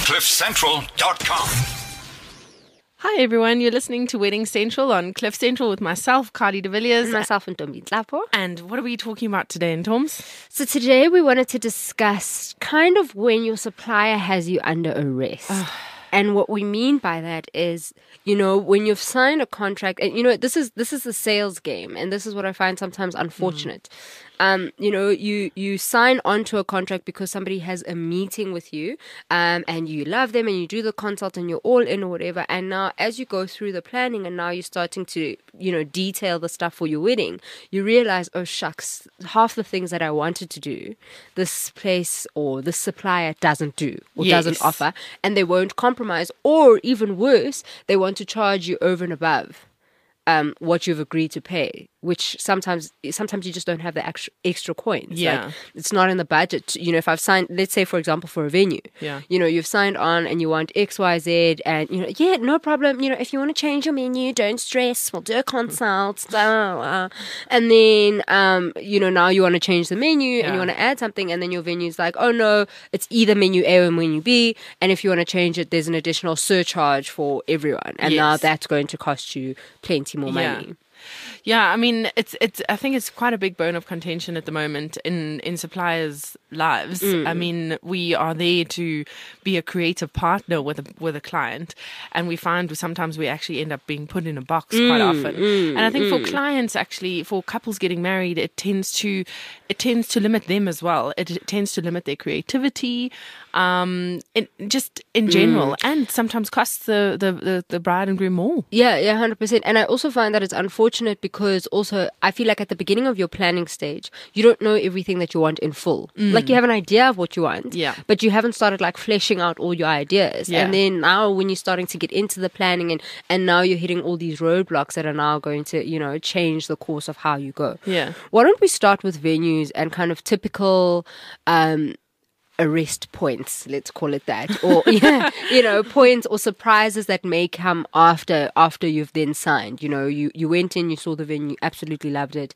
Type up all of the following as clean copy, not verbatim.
CliffCentral.com. Hi everyone, you're listening to Wedding Central on Cliff Central with myself, Cardi de Villiers. And myself and Ntombi Nhlapo. And what are we talking about today in Toms? So today we wanted to discuss kind of when your supplier has you under arrest. And what we mean by that is, when you've signed a contract, and this is the sales game, and this is what I find sometimes unfortunate. You sign onto a contract because somebody has a meeting with you, and you love them, and you do the consult, and you're all in or whatever. And now, as you go through the planning, and now you're starting to, detail the stuff for your wedding, you realize, oh shucks, half the things that I wanted to do, this place or this supplier doesn't do or doesn't offer, and they won't compromise, or even worse, they want to charge you over and above what you've agreed to pay, which sometimes you just don't have the extra coins. Yeah. Like, it's not in the budget. If I've signed, let's say, for example, for a venue, you've signed on and you want X, Y, Z, and, no problem. If you want to change your menu, don't stress. We'll do a consult. And then, now you want to change the menu and you want to add something, and then your venue's like, oh no, it's either menu A or menu B. And if you want to change it, there's an additional surcharge for everyone. And now that's going to cost you plenty more money. Yeah, I mean, I think it's quite a big bone of contention at the moment in suppliers' lives. I mean, we are there to be a creative partner with a client, and we find sometimes we actually end up being put in a box quite often. And I think for clients, actually, for couples getting married, it tends to limit them as well. It tends to limit their creativity, just in general, and sometimes costs the bride and groom more. Yeah, 100%. And I also find that it's unfortunate because also I feel like at the beginning of your planning stage, you don't know everything that you want in full. Like you have an idea of what you want, but you haven't started like fleshing out all your ideas. And then now when you're starting to get into the planning and now you're hitting all these roadblocks that are now going to, change the course of how you go. Yeah. Why don't we start with venues and kind of typical arrest points, let's call it that, or points or surprises that may come after you've then signed. You went in, you saw the venue, absolutely loved it.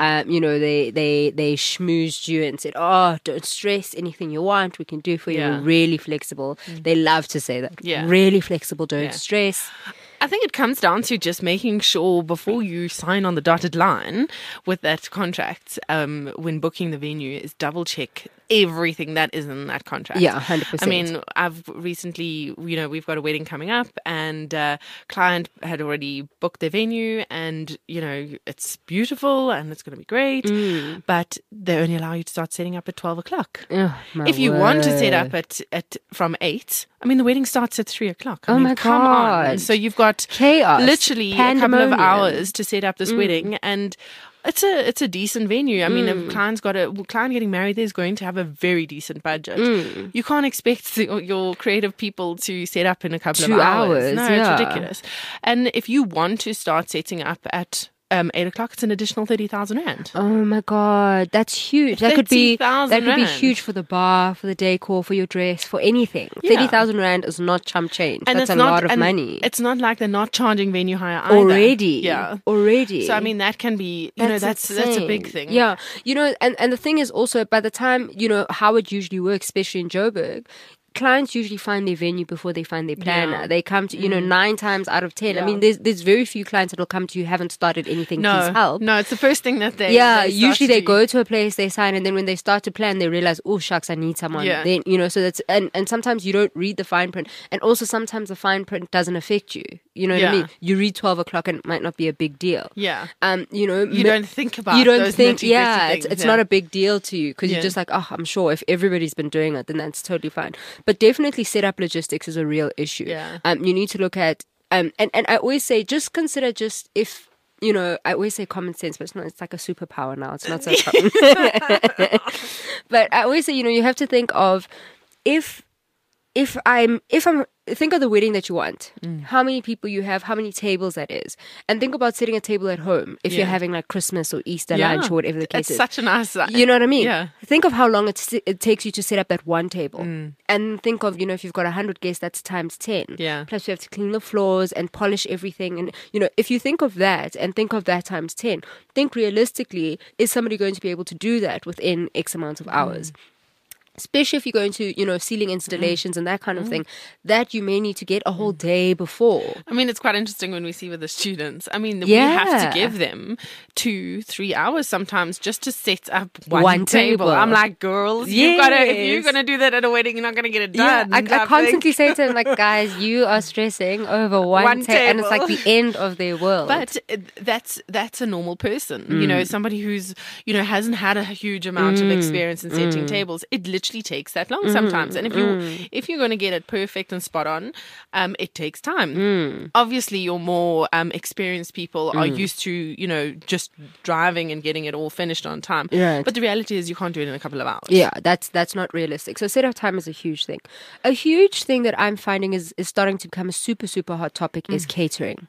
They schmoozed you and said, oh, don't stress, anything you want we can do for you. We're really flexible. They love to say that. Really flexible, don't stress. I think it comes down to just making sure before you sign on the dotted line with that contract, when booking the venue, is double check everything that is in that contract. Yeah, 100%. I mean, I've recently, we've got a wedding coming up, and client had already booked their venue, and, it's beautiful and it's going to be great, but they only allow you to start setting up at 12 o'clock. Oh, if you want to set up at from 8, I mean, the wedding starts at 3 o'clock. Oh my come God. on. So you've got chaos, literally pandemonium. a couple of hours to set up this wedding, and it's a decent venue. I mean, a client getting married there is going to have a very decent budget. You can't expect your creative people to set up in a couple of hours. No, it's ridiculous. And if you want to start setting up at 8 o'clock, it's an additional 30,000 rand. Oh my God, that's huge. That could be rand. huge for the bar, for the decor, for your dress, for anything. 30,000 rand is not chump change. And that's a lot of money. It's not like they're not charging venue hire either. Already. So I mean, that can be, that's a big thing. Yeah, and the thing is also, by the time how it usually works, especially in Joburg, clients usually find their venue before they find their planner. Yeah. They come to, 9 times out of 10. Yeah. I mean, there's very few clients that will come to you, haven't started anything, please help. No, it's the first thing that they usually they go to a place, they sign, and then when they start to plan, they realize, oh, shucks, I need someone. Yeah. Then, so that's, and sometimes you don't read the fine print. And also sometimes the fine print doesn't affect you. You know what I mean? You read 12 o'clock and it might not be a big deal. Yeah. You don't think about those think, things. It's not a big deal to you because you're just like, oh, I'm sure if everybody's been doing it, then that's totally fine. But definitely set up logistics is a real issue. Yeah. You need to look at, and I always say, just consider if, I always say common sense, but it's like a superpower now. It's not so common. But I always say, you have to think of if I'm think of the wedding that you want, how many people you have, how many tables that is, and think about setting a table at home if you're having like Christmas or Easter lunch or whatever the case is. It's such a nice, you know what I mean? Yeah. Think of how long it takes you to set up that one table, and think of if you've got 100 guests, that's times 10. Yeah. Plus you have to clean the floors and polish everything, and if you think of that and think of that times 10, think realistically, is somebody going to be able to do that within X amount of hours? especially if you're going to, ceiling installations and that kind of thing, that you may need to get a whole day before. I mean, it's quite interesting when we see with the students. I mean, we have to give them 2-3 hours sometimes just to set up one table. I'm like, girls, if you're going to do that at a wedding, you're not going to get it done. Yeah, I constantly say to them, like, guys, you are stressing over one table. And it's like the end of their world. But that's a normal person, somebody who's, hasn't had a huge amount of experience in setting tables. It literally takes that long sometimes. And if you're going to get it perfect and spot on, it takes time. Obviously, your more experienced people are used to, just driving and getting it all finished on time. Right. But the reality is you can't do it in a couple of hours. Yeah, that's not realistic. So setup time is a huge thing. A huge thing that I'm finding is starting to become a super, super hot topic is catering.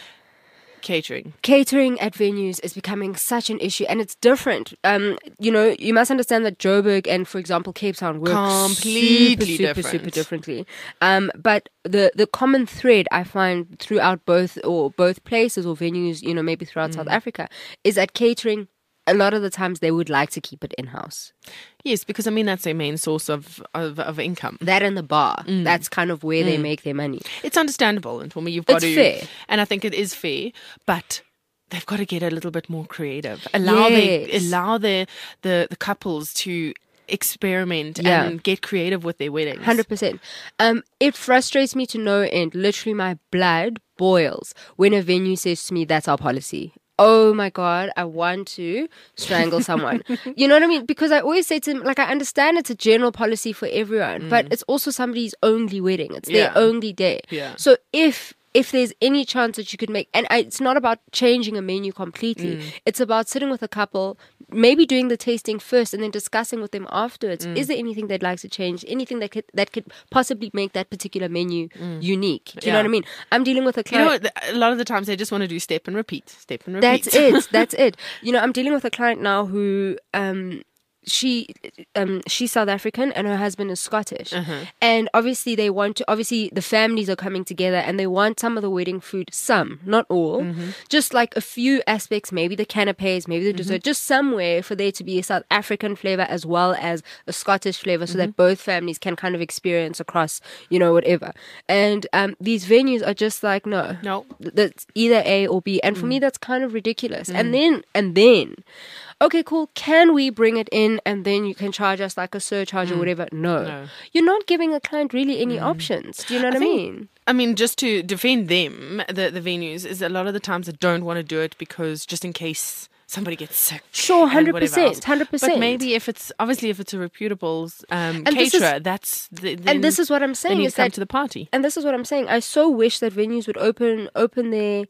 Catering at venues is becoming such an issue, and it's different. You must understand that Joburg and, for example, Cape Town work completely super differently. But the common thread I find throughout both places or venues, maybe throughout South Africa, is that catering, a lot of the times they would like to keep it in-house. Yes, because that's their main source of income. That and the bar. That's kind of where they make their money. It's understandable, and for me, you've got to. It's fair. And I think it is fair, but they've got to get a little bit more creative. Allow the couples to experiment and get creative with their weddings. 100%. It frustrates me to no end. Literally, my blood boils when a venue says to me, "That's our policy." Oh my God, I want to strangle someone. You know what I mean? Because I always say to them, like, I understand it's a general policy for everyone, but it's also somebody's only wedding. It's their only day. Yeah. So if there's any chance that you could make, and it's not about changing a menu completely, it's about sitting with a couple, maybe doing the tasting first and then discussing with them afterwards. Is there anything they'd like to change? Anything that could possibly make that particular menu unique? Do you know what I mean? I'm dealing with a client. A lot of the times they just want to do step and repeat. That's it. I'm dealing with a client now who she's South African and her husband is Scottish, and obviously the families are coming together and they want some of the wedding food, some, not all, just like a few aspects, maybe the canapes, maybe the dessert, just somewhere for there to be a South African flavor as well as a Scottish flavor, so that both families can kind of experience across, whatever. And these venues are just like, no, that's either A or B, and for me that's kind of ridiculous. And then okay, cool, can we bring it in and then you can charge us like a surcharge or whatever? No. You're not giving a client really any options. Do you know what I mean? I mean, just to defend them, the venues, is a lot of the times they don't want to do it because just in case somebody gets sick. Sure, 100%. But maybe if it's a reputable caterer, and this is what I'm saying. They need to come to the party. And this is what I'm saying. I so wish that venues would open their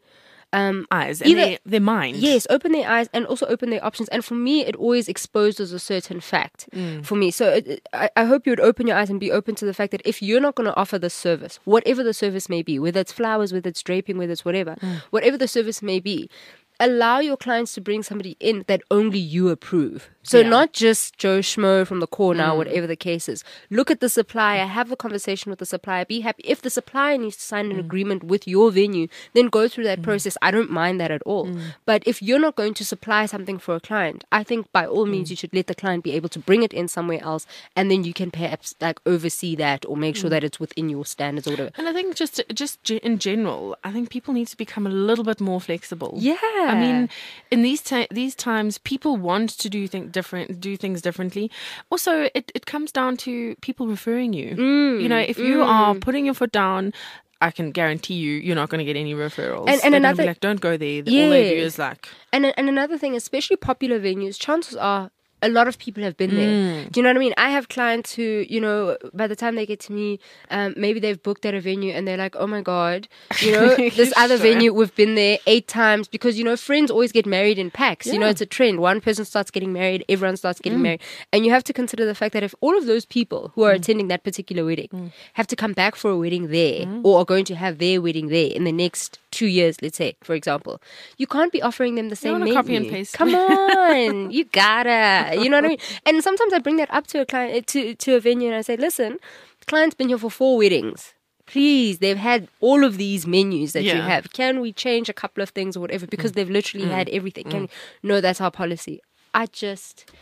eyes and their mind. Yes, open their eyes and also open their options. And for me, it always exposes a certain fact for me. So I hope you would open your eyes and be open to the fact that if you're not going to offer this service, whatever the service may be, whether it's flowers, whether it's draping, whether it's whatever the service may be, allow your clients to bring somebody in that only you approve. So not just Joe Schmo from the corner, whatever the case is. Look at the supplier, have a conversation with the supplier, be happy. If the supplier needs to sign an agreement with your venue, then go through that process. I don't mind that at all. But if you're not going to supply something for a client, I think by all means you should let the client be able to bring it in somewhere else, and then you can perhaps like oversee that or make sure that it's within your standards or whatever. And I think just in general, I think people need to become a little bit more flexible. Yeah. I mean, in these times, people want to do things differently. Also, it comes down to people referring you. If you are putting your foot down, I can guarantee you're not going to get any referrals. And another, be like, don't go there. All they do is like. And another thing, especially popular venues, chances are a lot of people have been there. Do you know what I mean? I have clients who, by the time they get to me, maybe they've booked at a venue and they're like, oh my God, this other venue, we've been there 8 times because, friends always get married in packs. Yeah. It's a trend. One person starts getting married, everyone starts getting married. And you have to consider the fact that if all of those people who are attending that particular wedding have to come back for a wedding there or are going to have their wedding there in the next 2 years, let's say, for example, you can't be offering them the same menu. Copy and paste. Come on, you gotta. You know what I mean? And sometimes I bring that up to a client, to a venue, and I say, listen, the client's been here for 4 weddings. Please, they've had all of these menus that you have. Can we change a couple of things or whatever? Because they've literally had everything. No, that's our policy.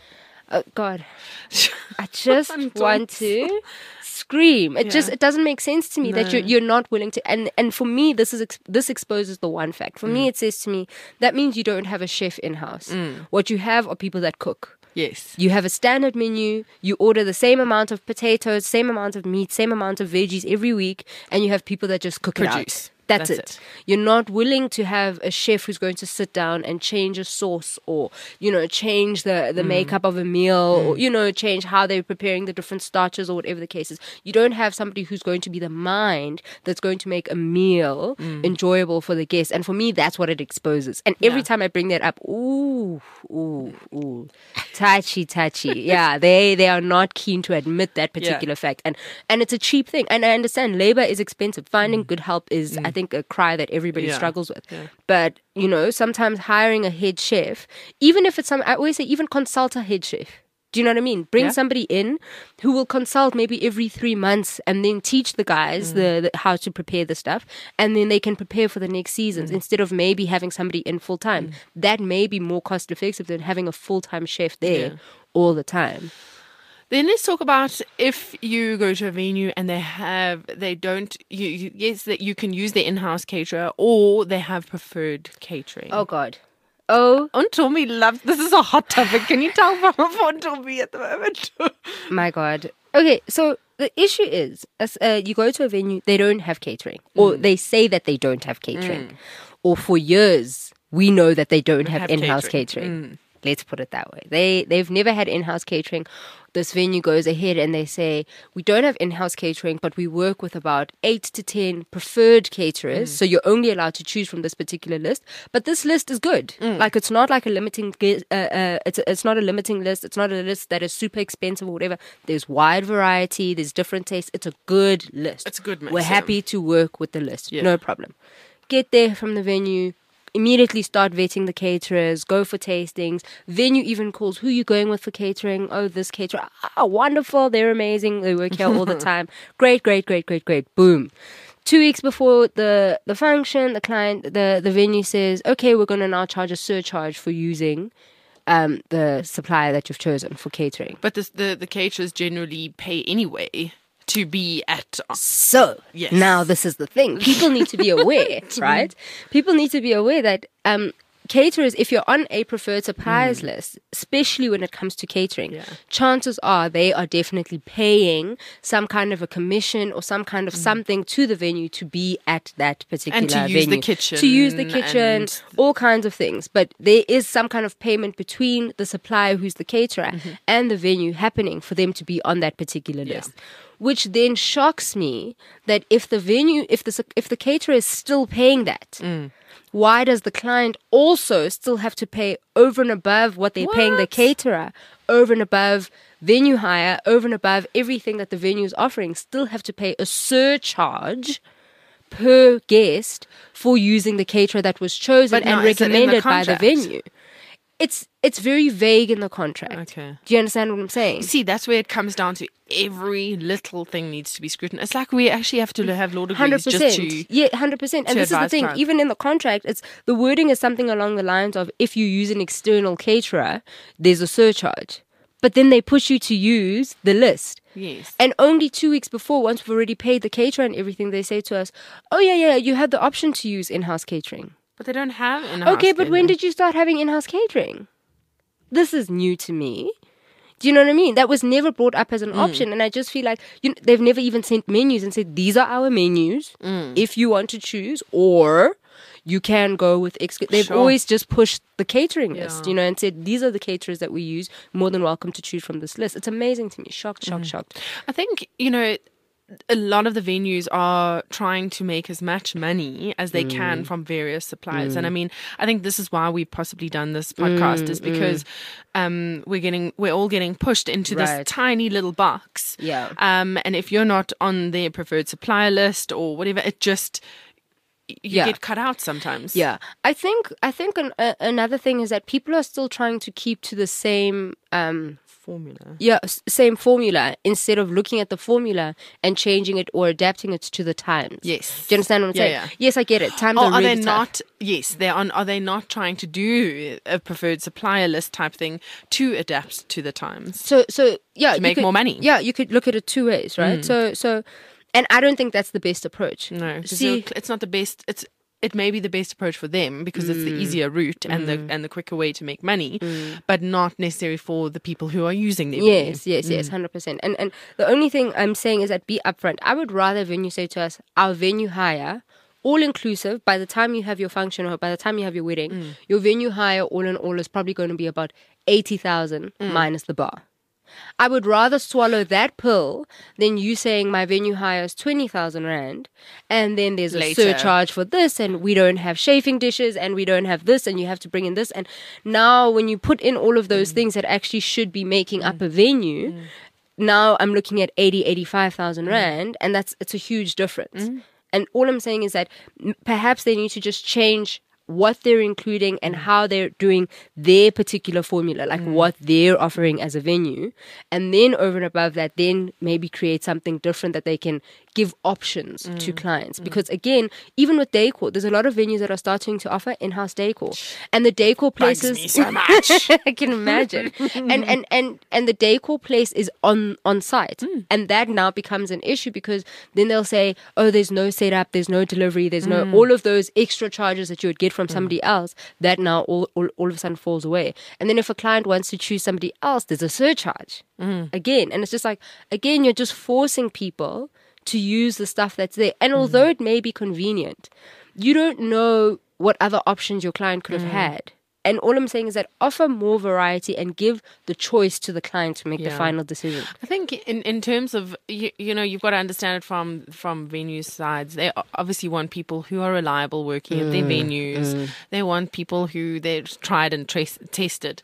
Oh God, I just want to scream. It doesn't make sense to me that you're not willing to. And for me, this exposes the one fact. For me, it says to me that means you don't have a chef in house. What you have are people that cook. Yes. You have a standard menu. You order the same amount of potatoes, same amount of meat, same amount of veggies every week, and you have people that just cook it out. That's it. You're not willing to have a chef who's going to sit down and change a sauce or, change the makeup of a meal or, change how they're preparing the different starches or whatever the case is. You don't have somebody who's going to be the mind that's going to make a meal enjoyable for the guests. And for me, that's what it exposes. And every time I bring that up, ooh, touchy. Yeah, they are not keen to admit that particular fact. And it's a cheap thing. And I understand labor is expensive. Finding good help is, I think, a cry that everybody struggles with. Yeah. But, sometimes hiring a head chef, even if it's I always say, even consult a head chef. Do you know what I mean? Bring somebody in who will consult maybe every 3 months and then teach the guys the how to prepare the stuff. And then they can prepare for the next seasons instead of maybe having somebody in full time. That may be more cost effective than having a full-time chef there all the time. Then let's talk about if you go to a venue and that you can use their in-house caterer or they have preferred catering. Oh God. Oh, Untomi loves this. Is a hot topic. Can you tell from Untomi at the moment? My God. Okay, so the issue is, you go to a venue, they don't have catering, or they say that they don't have catering, or for years we know that they don't have in-house catering. Let's put it that way. They've never had in-house catering. This venue goes ahead and they say, we don't have in-house catering, but we work with about 8 to 10 preferred caterers. So you're only allowed to choose from this particular list. But this list is good. Like, it's not like a limiting, it's not a limiting list. It's not a list that is super expensive or whatever. There's wide variety. There's different tastes. It's a good list. It's a good mix. We're happy to work with the list. No problem. Get there from the venue. Immediately start vetting the caterers, go for tastings. Venue even calls, who you going with for catering? Oh, this caterer. Ah, wonderful. They're amazing. They work here all the time. Great. Boom. 2 weeks before the function, the venue says, okay, we're going to now charge a surcharge for using the supplier that you've chosen for catering. But the caterers generally pay anyway to be at. So, now this is the thing. People need to be aware, right? People need to be aware that caterers, if you're on a preferred suppliers list, especially when it comes to catering, chances are they are definitely paying some kind of a commission or some kind of something to the venue to be at that particular venue. And to use the kitchen. All kinds of things. But there is some kind of payment between the supplier, who's the caterer, and the venue happening for them to be on that particular list. Which then shocks me that if the caterer is still paying that, why does the client also still have to pay over and above what they're paying the caterer, over and above venue hire, over and above everything that the venue is offering, still have to pay a surcharge per guest for using the caterer that was chosen and recommended by the venue? It's very vague in the contract. Okay. Do you understand what I'm saying? See, that's where it comes down to every little thing needs to be scrutinized. It's like we actually have to have law degrees 100%. just to 100%. And this is the thing. clients. Even in the contract, the wording is something along the lines of, if you use an external caterer, there's a surcharge. But then they push you to use the list. Yes. And only 2 weeks before, once we've already paid the caterer and everything, they say to us, oh, yeah, you had the option to use in-house catering. But they don't have in-house Okay, but when did you start having in-house catering? This is new to me. Do you know what I mean? That was never brought up as an option. And I just feel like they've never even sent menus and said, these are our menus if you want to choose, or you can go with They've always just pushed the catering list, and said, these are the caterers that we use. More than welcome to choose from this list. It's amazing to me. Shocked. I think, a lot of the venues are trying to make as much money as they can from various suppliers. And I mean, I think this is why we've possibly done this podcast, is because we're all getting pushed into this tiny little box. Yeah. And if you're not on their preferred supplier list or whatever, it just, you get cut out sometimes. Yeah, I think another thing is that people are still trying to keep to the same formula. Yeah, same formula instead of looking at the formula and changing it or adapting it to the times. Yes. Do you understand what I'm saying? Yeah. Yes, I get it. Times are really tough. Not? Yes, they are. Are they not trying to do a preferred supplier list type thing to adapt to the times? So yeah, to make more money. Yeah, you could look at it two ways, right? So, and I don't think that's the best approach. No, it's not the best. It may be the best approach for them because it's the easier route and the quicker way to make money, but not necessarily for the people who are using them. Yes, 100%. And the only thing I'm saying is that be upfront. I would rather venue say to us, our venue hire, all inclusive, by the time you have your function or by the time you have your wedding, your venue hire all in all is probably going to be about 80,000 minus the bar. I would rather swallow that pill than you saying my venue hire is 20,000 Rand and then there's a surcharge for this and we don't have chafing dishes and we don't have this and you have to bring in this. And now when you put in all of those things that actually should be making up a venue, now I'm looking at 85,000 Rand and it's a huge difference. And all I'm saying is that perhaps they need to just change what they're including and how they're doing their particular formula, like what they're offering as a venue. And then over and above that, then maybe create something different that they can give options to clients. Because again, even with decor, there's a lot of venues that are starting to offer in-house decor. And the decor places... Bugs me so much. I can imagine. and the decor place is on site. And that now becomes an issue because then they'll say, oh, there's no setup, there's no delivery, there's no... All of those extra charges that you would get from somebody else, that now all of a sudden falls away. And then if a client wants to choose somebody else, there's a surcharge. Again. And it's just like, again, you're just forcing people to use the stuff that's there. And although it may be convenient, you don't know what other options your client could have had. And all I'm saying is that offer more variety and give the choice to the client to make the final decision. I think in terms of, you know, you've got to understand it from venue sides. They obviously want people who are reliable working at their venues. They want people who they've tried and tested.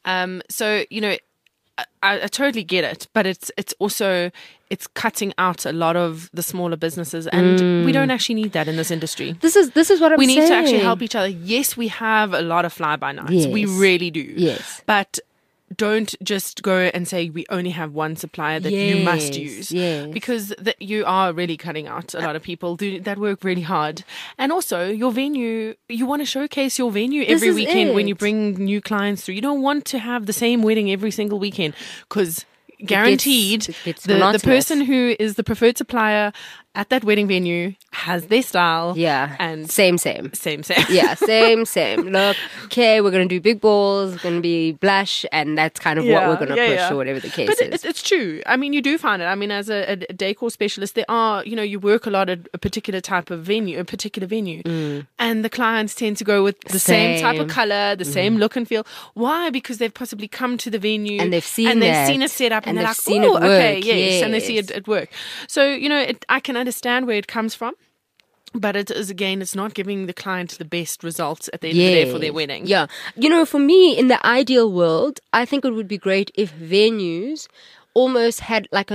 So, you know, I totally get it, but it's also cutting out a lot of the smaller businesses, and we don't actually need that in this industry. This is what I'm saying. We need to actually help each other. Yes, we have a lot of fly-by-nights. Yes. We really do. Yes. But don't just go and say we only have one supplier that you must use. Yes. Because you are really cutting out a lot of people that work really hard. And also, your venue, you want to showcase your venue every weekend when you bring new clients through. You don't want to have the same wedding every single weekend because guaranteed the person who is the preferred supplier at that wedding venue has their style. Yeah. And same. Yeah, same. Look, okay, we're going to do big balls, going to be blush, and that's kind of what we're going to push or whatever the case is. But it's true. I mean, you do find it. I mean, as a decor specialist, there are, you know, you work a lot at a particular type of venue, and the clients tend to go with the same type of color, the same look and feel. Why? Because they've possibly come to the venue and they've seen it set up and they're like, oh, okay, yes, and they see it work. So, you know, I can understand where it comes from, but it is, again, it's not giving the client the best results at the end of the day for their wedding. Yeah. You know, for me, in the ideal world, I think it would be great if venues almost had like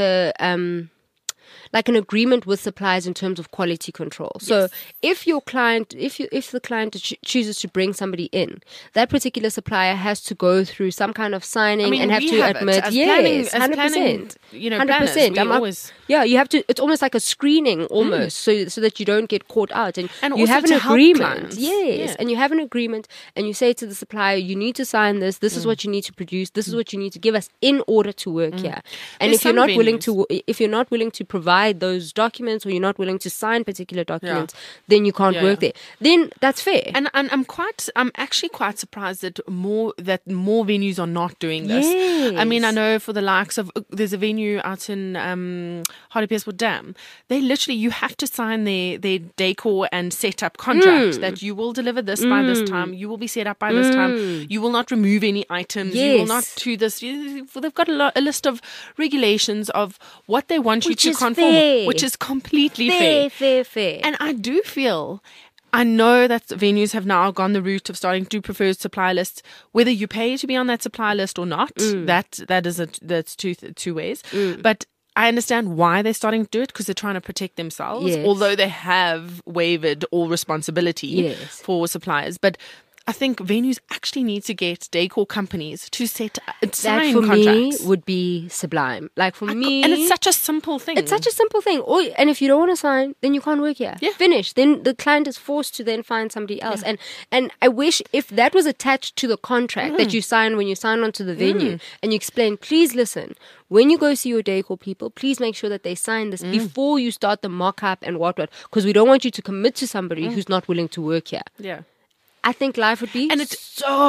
like an agreement with suppliers in terms of quality control. So if your client, if the client chooses to bring somebody in, that particular supplier has to go through some kind of signing and have to admit, 100%. You know, 100%. You have to. It's almost like a screening, almost, so that you don't get caught out, and you have an agreement. And you have an agreement, and you say to the supplier, you need to sign this. This is what you need to produce. This is what you need to give us in order to work here. And if you're not willing to provide those documents, or you're not willing to sign particular documents, then you can't work there. Then that's fair. And I'm actually quite surprised that more venues are not doing this. I mean, I know for the likes of, there's a venue out in Hartbeespoort Dam. They literally, you have to sign their decor and setup contract that you will deliver this by this time. You will be set up by this time. You will not remove any items. You will not do this. They've got a list of regulations of what they want you to conform, which is completely fair. And I do feel, I know that venues have now gone the route of starting to do preferred supplier lists. Whether you pay to be on that supplier list or not, that's two ways. But I understand why they're starting to do it, because they're trying to protect themselves, Yes. although they have waived all responsibility Yes. for suppliers. But I think venues actually need to get decor companies to sign That for contracts. me would be sublime. Like for me, And it's such a simple thing. it's such a simple thing. And if you don't want to sign, then you can't work here. Yeah. Finish. Then the client is forced to then find somebody else. And I wish if that was attached to the contract that you sign when you sign onto the venue and you explain, please listen, when you go see your decor people, please make sure that they sign this before you start the mock-up and what, because we don't want you to commit to somebody who's not willing to work here. Yeah. I think life would be And it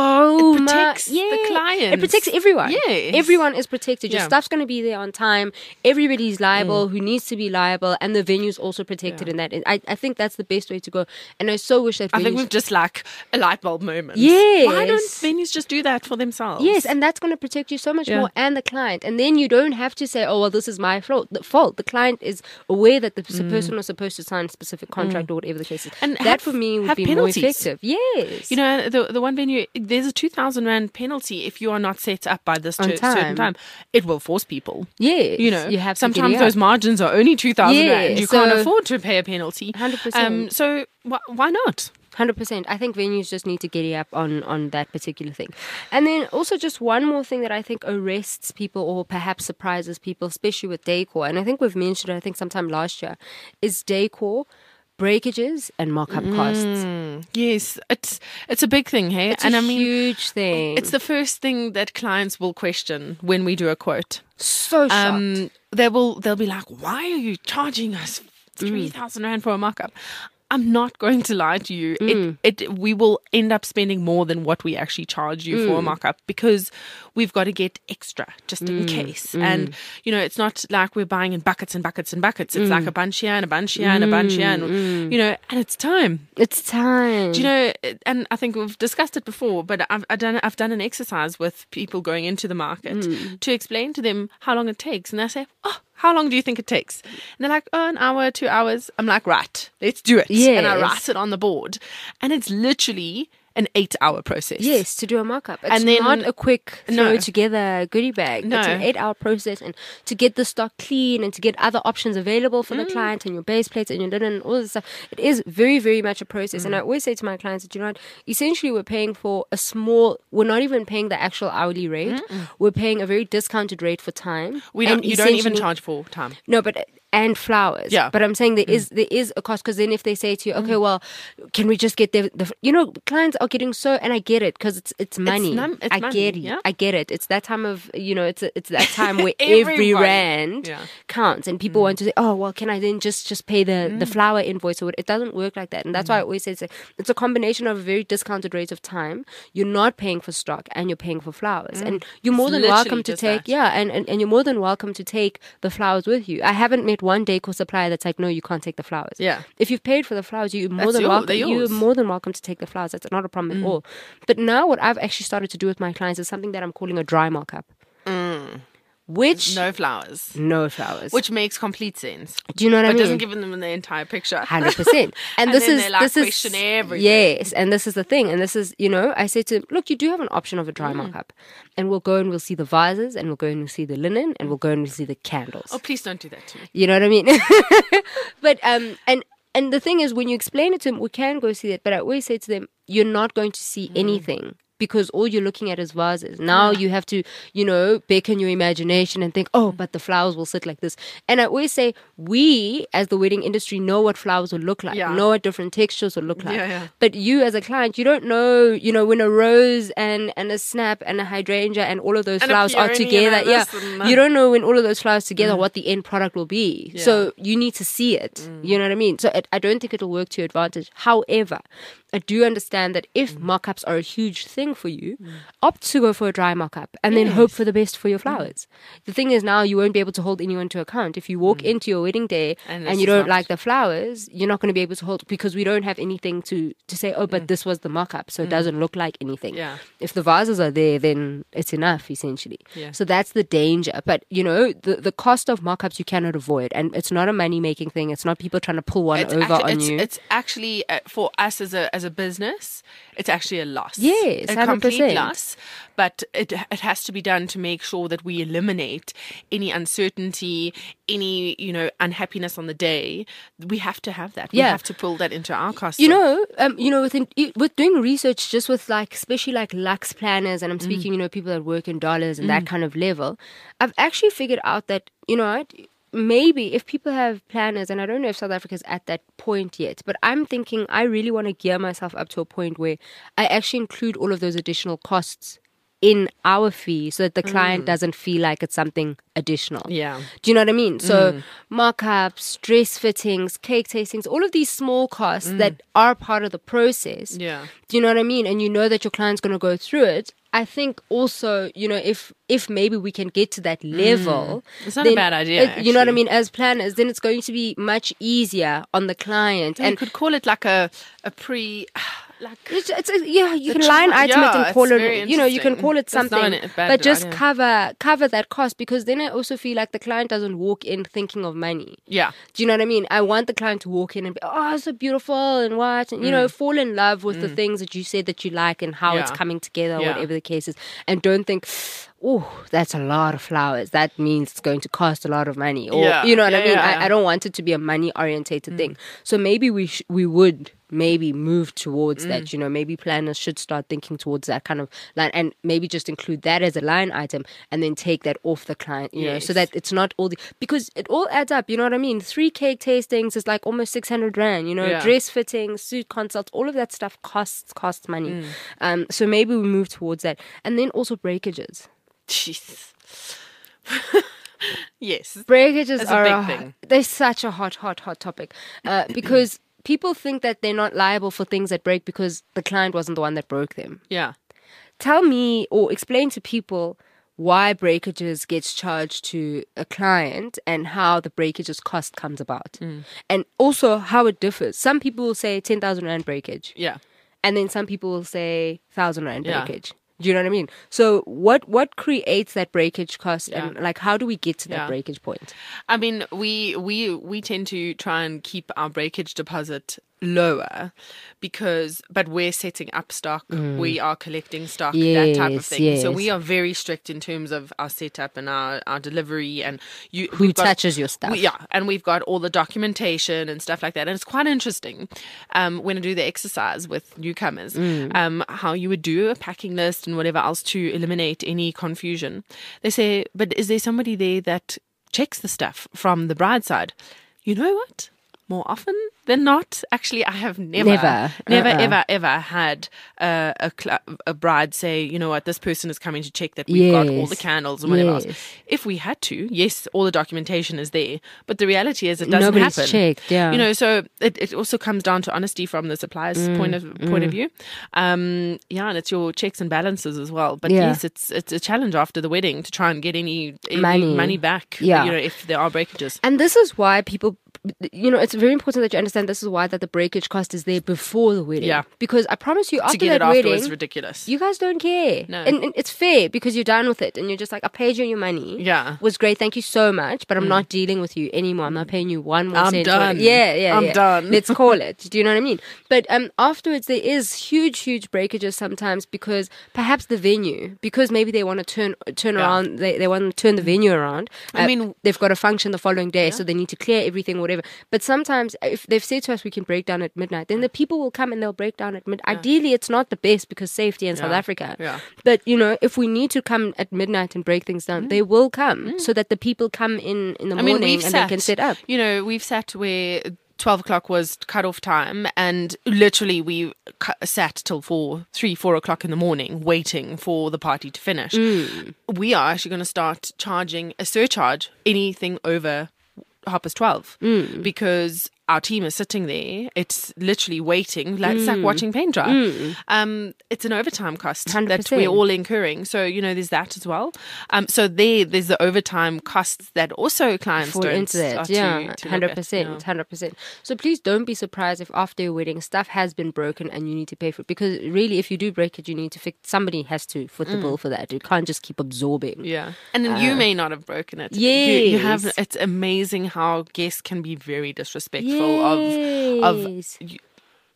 much. protects the clients. It protects everyone. Yes. Everyone is protected. Your Yeah. stuff's going to be there on time. Everybody's liable who needs to be liable, and the venue's also protected in that. And I think that's the best way to go. And I so wish that I think venues- we've just like a light bulb moment. Yes. Why don't venues just do that for themselves? Yes, and that's going to protect you so much more, and the client. And then you don't have to say, "Oh, well, this is my fault." The client is aware that the person was supposed to sign a specific contract or whatever the case is. And that for me would have be penalties. more effective. Yes, You know, the one venue, there's a 2,000 Rand penalty if you are not set up by this On certain time. It will force people. yes, You know, you have to sometimes giddy up. those margins are only 2,000 Yes, Rand. You can't so- afford to pay a penalty. 100%. So why not? 100%. I think venues just need to giddy up on that particular thing. And then also just one more thing that I think arrests people or perhaps surprises people, especially with decor, and I think we've mentioned it, I think sometime last year, is decor, breakages and mock-up costs. Yes, it's a big thing, hey? It's and a I mean, huge thing. it's the first thing that clients will question when we do a quote. so shocked. They'll be like, "Why are you charging us 3,000 Rand for a mock-up?" I'm not going to lie to you. We will end up spending more than what we actually charge you for a mock-up, because we've got to get extra just in case. And, you know, it's not like we're buying in buckets and buckets and buckets. It's like a bunch here and a bunch here and a bunch here. And, you know, and it's time. It's time. Do you know, and I think we've discussed it before, but I've done an exercise with people going into the market to explain to them how long it takes. And they say, "Oh, how long do you think it takes?" And they're like, "Oh, an hour, 2 hours." I'm like, "Right, let's do it." And I Yes. write it on the board. And it's literally an 8-hour process. Yes, to do a mock-up. It's And then- not a quick throw No. together goodie bag. No. It's an 8-hour process, and to get the stock clean and to get other options available for the client and your base plates and your linen and all this stuff. It is very, very much a process. And I always say to my clients that, you know what, essentially we're paying for we're not even paying the actual hourly rate. We're paying a very discounted rate for time. You And don't even essentially- charge for time. No, and flowers. Yeah. But I'm saying there is a cost, because then if they say to you, okay, well, can we just get the you know, clients are getting so, and I get it, because it's money. it's I money, get it. yeah. I get it. It's that time of, you know, it's that time where every Everybody. rand Yeah. counts, and people want to say, oh, well, can I then just pay the flower invoice? Or it doesn't work like that. And that's why I always say it's a combination of a very discounted rate of time. You're not paying for stock and you're paying for flowers. And you're more than literally welcome to just take, that. and you're more than welcome to take the flowers with you. I haven't met one decor supplier that's like, no, you can't take the flowers. Yeah. If you've paid for the flowers, you're more That's than yours. welcome. They're You're yours. more than welcome to take the flowers. That's not a problem at all. But now what I've actually started to do with my clients is something that I'm calling a dry mock-up. Which No flowers. no flowers. Which makes complete sense. Do you know what I But mean? doesn't give them the entire picture. 100%. And this then is they, like, this is question everything. Yes, and this is the thing. And this is, you know, I say to them, look, you do have an option of a dry mock-up, and we'll go and we'll see the vases, and we'll go and we'll see the linen, and we'll go and we'll see the candles. Oh, please don't do that to me. You know what I mean? But and the thing is, when you explain it to them, we can go see it. But I always say to them, you're not going to see anything, because all you're looking at is vases. Now you have to, you know, beckon your imagination and think, oh, but the flowers will sit like this. And I always say, we as the wedding industry know what flowers will look like, Yeah. know what different textures will look like. Yeah. But you as a client, you don't know, you know, when a rose and a snap and a hydrangea and all of those And a flowers are peony together. and a Yeah, this and that. you don't know when all of those flowers together what the end product will be. Yeah. So you need to see it. You know what I mean? So I don't think it'll work to your advantage. However, I do understand that if mock-ups are a huge thing for you, opt to go for a dry mock-up and then hope for the best for your flowers. The thing is, now you won't be able to hold anyone to account. If you walk into your wedding day And and it's you don't not- like the flowers, you're not going to be able to hold, because we don't have anything to say, oh, but this was the mock-up, so it doesn't look like anything. Yeah. If the vases are there, then it's enough, essentially. Yeah. So that's the danger. But, you know, the cost of mock-ups you cannot avoid. And it's not a money-making thing. It's not people trying to pull one over on you. It's actually for us as as a business, it's actually a loss. Yes, a 100%. complete loss. But it has to be done to make sure that we eliminate any uncertainty, any unhappiness on the day. We have to have that. We have to pull that into our costs. With doing research, just with especially Lux planners, and I'm speaking, people that work in dollars and that kind of level, I've actually figured out that, maybe if people have planners, and I don't know if South Africa's at that point yet, but I'm thinking I really want to gear myself up to a point where I actually include all of those additional costs in our fee so that the client doesn't feel like it's something additional. Yeah. Do you know what I mean? So markups, dress fittings, cake tastings, all of these small costs that are part of the process. Yeah. Do you know what I mean? And you know that your client's going to go through it. I think also, if maybe we can get to that level. It's not a bad idea. You know what I mean? As planners, then it's going to be much easier on the client. And you could call it like a pre... you can line item it and call it, you can call it something, but just cover that cost, because then I also feel like the client doesn't walk in thinking of money. Yeah. Do you know what I mean? I want the client to walk in and be, oh, it's so beautiful and what, and fall in love with the things that you said that you like and how it's coming together, whatever the case is, and don't think, oh, that's a lot of flowers. That means it's going to cost a lot of money. Or, you know what I mean? Yeah. I don't want it to be a money-orientated thing. So maybe we would maybe move towards that, maybe planners should start thinking towards that kind of line, and maybe just include that as a line item and then take that off the client, so that it's not all because it all adds up, you know what I mean? 3 cake tastings is like almost 600 rand, dress fittings, suit consults, all of that stuff costs money. So maybe we move towards that. And then also breakages. Jeez. Yes. Breakages are a big thing. They're such a hot topic because people think that they're not liable for things that break because the client wasn't the one that broke them. Yeah. Tell me or explain to people why breakages gets charged to a client and how the breakages cost comes about. And also how it differs. Some people will say 10,000 rand breakage. Yeah. And then some people will say 1,000 rand breakage. Do you know what I mean? So what creates that breakage cost, and how do we get to that breakage point? I mean, we tend to try and keep our breakage deposit lower but we're setting up stock, we are collecting stock, that type of thing. So we are very strict in terms of our setup and our delivery, and who touches your stuff. And we've got all the documentation and stuff like that. And it's quite interesting when I do the exercise with newcomers, how you would do a packing list and whatever else to eliminate any confusion. They say, but is there somebody there that checks the stuff from the bride's side? You know what? More often than not, actually, I have never ever had a bride say, you know what, this person is coming to check that we've got all the candles and whatever else. If we had to, yes, all the documentation is there, but the reality is it doesn't happen. Checked, so it also comes down to honesty from the supplier's point of view. And it's your checks and balances as well. But yes, it's a challenge after the wedding to try and get any money back. If there are breakages. And this is why people, it's very important that you understand this is why that the breakage cost is there before the wedding. Yeah. Because I promise you, after that wedding, is ridiculous. You guys don't care. No. And it's fair because you're done with it and you're just like, I paid you your money. Yeah. It was great. Thank you so much. But I'm not dealing with you anymore. I'm not paying you one more cent. I'm done. I'm done. Let's call it. Do you know what I mean? But afterwards, there is huge breakages sometimes because perhaps the venue, because maybe they want to turn around, they want to turn the venue around. I mean, they've got a function the following day, so they need to clear everything, whatever. But sometimes if they've said to us we can break down at midnight, then the people will come and they'll break down at midnight. Ideally, it's not the best because safety in South Africa. Yeah. But, if we need to come at midnight and break things down, they will come so that the people come in the morning and they can set up. We've sat where 12 o'clock was cut-off time, and literally we sat till 3-4 o'clock in the morning waiting for the party to finish. We are actually going to start charging a surcharge anything over 12:30 because our team is sitting there. It's literally waiting. It's like watching paint dry. It's an overtime cost 100%. that we're all incurring. So, there's that as well. So there's the overtime costs that also clients fall don't into that. to 100%. 100%. So please don't be surprised if after your wedding stuff has been broken and you need to pay for it. Because really, if you do break it, you need to fix. Somebody has to foot the bill for that. You can't just keep absorbing. Yeah. And then you may not have broken it. Yes. You have. It's amazing how guests can be very disrespectful of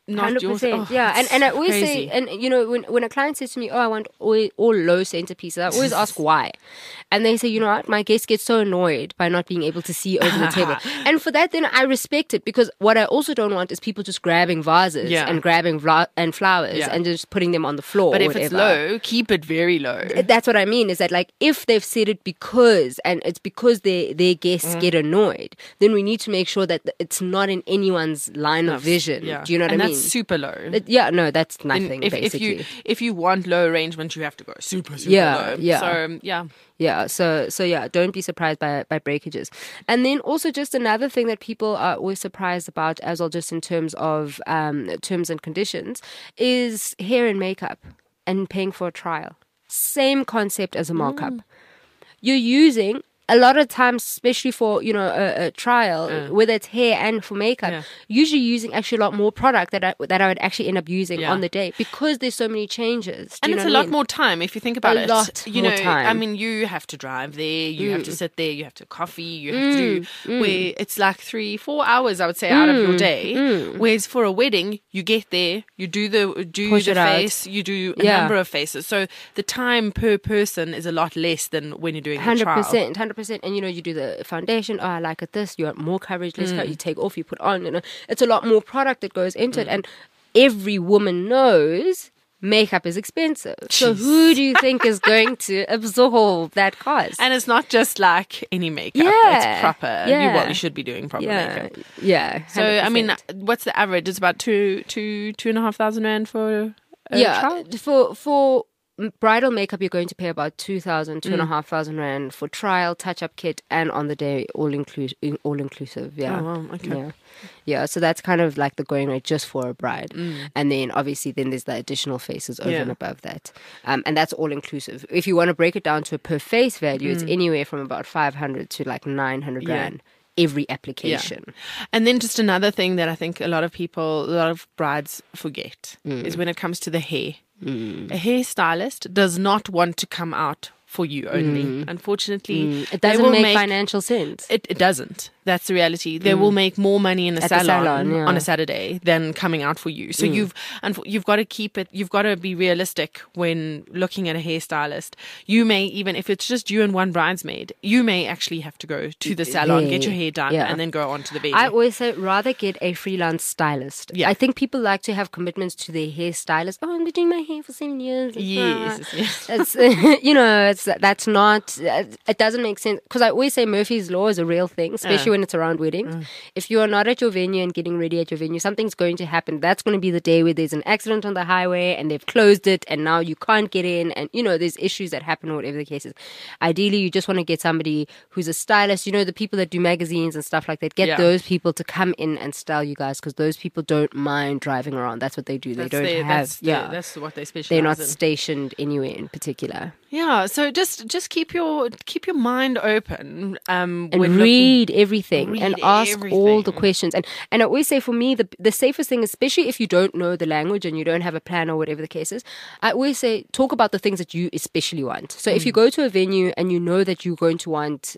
not yours. 100%. Oh, Yeah, and I always crazy. say, and you know, when a client says to me, "Oh, I want all low centerpieces," I always ask why, and they say, "You know what? My guests get so annoyed by not being able to see over the table," and for that, then I respect it, because what I also don't want is people just grabbing vases and grabbing and flowers and just putting them on the floor. But or if it's whatever. low, keep it very low. That's what I mean, is that like if they've said it because, and it's because their guests get annoyed, then we need to make sure that it's not in anyone's line of vision. Yeah. Do you know what and I mean? that's super low. No, that's nothing, basically. If you want low arrangement, you have to go super low. Yeah. So yeah. Yeah, so yeah, don't be surprised by breakages. And then also just another thing that people are always surprised about as well, just in terms of terms and conditions, is hair and makeup and paying for a trial. Same concept as a markup. You're using a lot of times, especially for, you know, a trial, whether it's hair and for makeup, usually using actually a lot more product that I would actually end up using on the day, because there's so many changes. And it's a lot more time if you think about it. A lot more time. I mean, you have to drive there, you have to sit there, you have to coffee, you have to do, where it's like 3-4 hours, I would say, out of your day. Whereas for a wedding, you get there, you do the face, you do a number of faces. So the time per person is a lot less than when you're doing a trial. 100%. And you know, you do the foundation. Oh, I like it this. You want more coverage, less coverage. You take off, you put on. You know, it's a lot more product that goes into it. And every woman knows makeup is expensive. So who do you think is going to absorb that cost? And it's not just like any makeup. It's proper. You should be doing proper makeup. Yeah. 100%. So I mean, what's the average? It's about 2,500 rand for a trial? For bridal makeup, you're going to pay about 2,500 rand for trial, touch-up kit, and on the day all inclusive. Yeah. Oh, wow. Okay. Yeah. So that's kind of like the going rate just for a bride, and then obviously there's the additional faces over and above that, and that's all inclusive. If you want to break it down to a per face value, it's anywhere from about 500 to like 900 rand. Every application. And then just another thing that I think a lot of brides forget is when it comes to the hair. A hairstylist does not want to come out for you only. Unfortunately, it doesn't make financial sense. It doesn't. That's the reality. They will make more money in a salon on a Saturday than coming out for you. So you've got to keep it. You've got to be realistic when looking at a hairstylist. You may, even if it's just you and one bridesmaid, you may actually have to go to the salon, get your hair done, and then go on to the baby. I always say rather get a freelance stylist. Yeah. I think people like to have commitments to their hairstylist. Oh, I'm doing my hair for 7 years. Yes. It's that's not. It doesn't make sense, because I always say Murphy's Law is a real thing, especially when it's around weddings. If you are not at your venue and getting ready at your venue, something's going to happen. That's going to be the day where there's an accident on the highway and they've closed it and now you can't get in, and you know, there's issues that happen or whatever the case is. Ideally, you just want to get somebody who's a stylist. You know, the people that do magazines and stuff like that. Get those people to come in and style you guys, because those people don't mind driving around. That's what they do. That's that's what they specialize in. They're not stationed anywhere in particular. Yeah, so just keep your mind open, and read everything and ask all the questions. And I always say, for me, the safest thing, especially if you don't know the language and you don't have a plan or whatever the case is, I always say talk about the things that you especially want. So if you go to a venue and you know that you're going to want,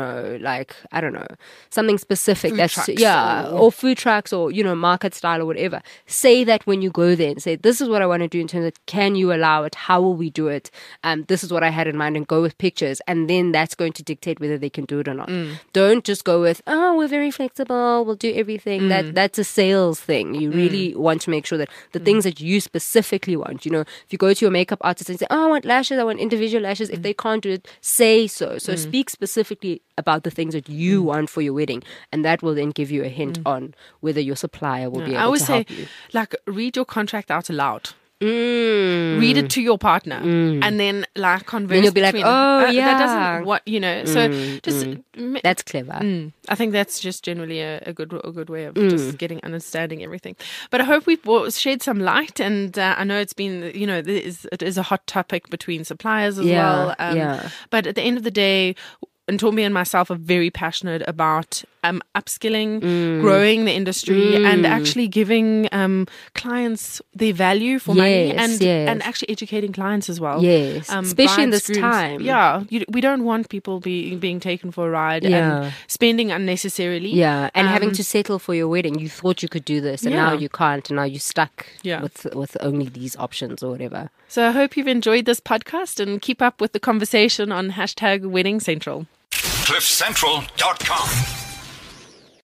something specific, or food trucks, or you know, market style or whatever, say that when you go there and say, this is what I want to do in terms of, can you allow it? How will we do it? This is what I had in mind, and go with pictures, and then that's going to dictate whether they can do it or not. Don't just go with, oh, we're very flexible, we'll do everything. That's a sales thing. You really want to make sure that the things that you specifically want, you know, if you go to your makeup artist and say, oh, I want lashes, I want individual lashes, if they can't do it, say so. So speak specifically about the things that you want for your wedding, and that will then give you a hint on whether your supplier will be able to help you. I always say, like, read your contract out aloud. Read it to your partner, and then like converse. Then you'll be like, oh yeah, that doesn't what you know. So just that's clever. I think that's just generally a good way of just understanding everything. But I hope we've shed some light, and I know it's been, you know, it is a hot topic between suppliers as well. But at the end of the day, Ntombi and myself are very passionate about upskilling, growing the industry, and actually giving clients their value for money, and actually educating clients as well. Yes, especially in this time. Yeah, we don't want people being taken for a ride and spending unnecessarily. Yeah, and having to settle for your wedding. You thought you could do this, and now you can't, and now you're stuck with only these options or whatever. So I hope you've enjoyed this podcast and keep up with the conversation on #WeddingCentral. CliffCentral.com